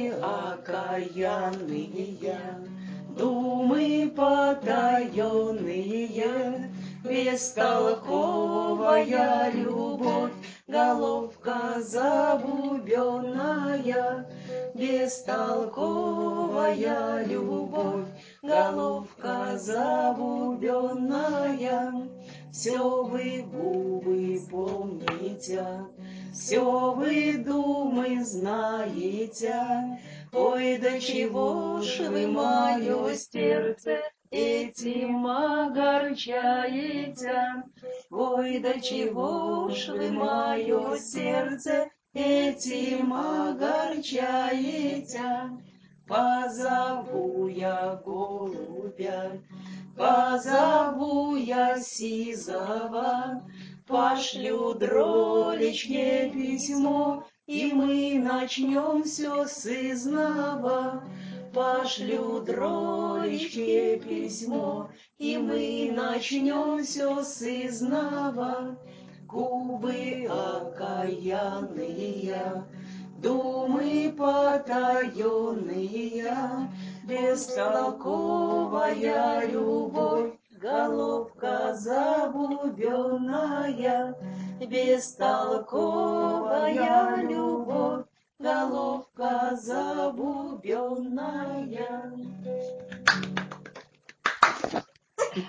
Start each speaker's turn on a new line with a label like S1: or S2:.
S1: окаянные, думы потаенные, бестолковая любовь, головка забубенная, бестолковая любовь, головка забубенная. Все вы губы помните, все вы думы знаете, ой, до чего ж вы мое сердце этим огорчаете, ой, до чего ж вы мое сердце этим огорчаете. Позову я голубя, позову я сизого, пошлю дролечке письмо, и мы начнем все с изного. Пошлю дролечке письмо, и мы начнем все с изного. Губы окаянные, думы потаенные, бестолковая любовь, головка забубенная, бестолковая любовь, головка забубенная.